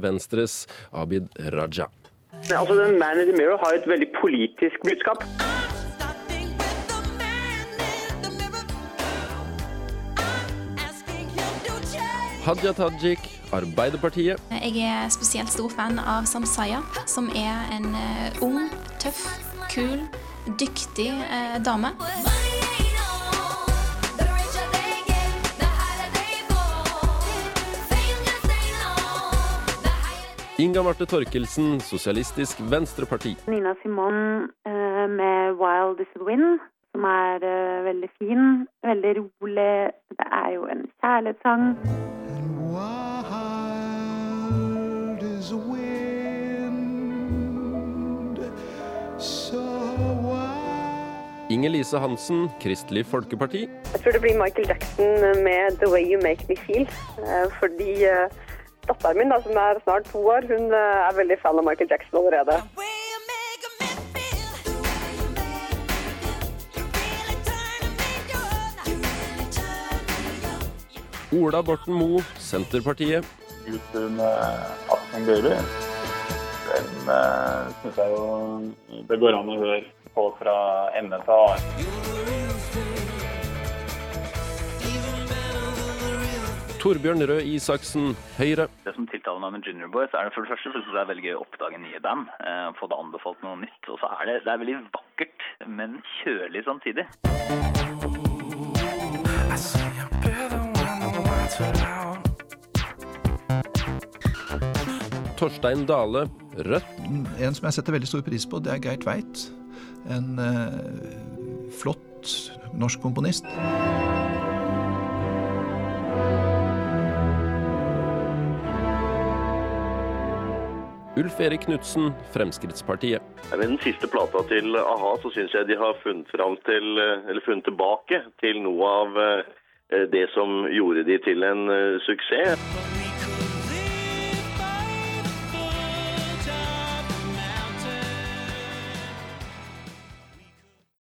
Venstres Abid Raja. Altså, den Man in the Mirror har et veldig politisk budskap. Hadia Tajik, Arbeiderpartiet. Jeg spesielt stor fan av Samsaya, som en ung, tøff, kul, dyktig dame. Inga Marte Torkelsen, Sosialistisk Venstreparti. Nina Simone med Wild is the Wind, som veldig fin, veldig rolig. Det jo en kjærlighetssang. Wild is the wind, so wild. Inger-Lise Hansen, Kristelig Folkeparti. Jeg tror det blir Michael Jackson med The Way You Make Me Feel, fordi datteren min, som snart 2 år, hun veldig fan av Michael Jackson allerede. Ola Borten Moe, Senterpartiet. Gutten Asking Baby, den synes jeg jo det går an å høre på fra ende til annen. Torbjørn Røe Isaksen, Høyre. Det som tiltaler meg med Junior Boys det for det første så synes jeg det veldig gøy å oppdage nye band, få det anbefalt noe nytt, og så det veldig vakkert, men kjølig samtidig. Torstein Dale, Rødt. En som jeg setter veldig stor pris på, det Geir Tveit. En flott norsk komponist. Ulf Erik Knudsen, Fremskrittspartiet. Med den siste plata til AHA så synes jeg de har funnet tilbake til noe av det som gjorde de til en suksess.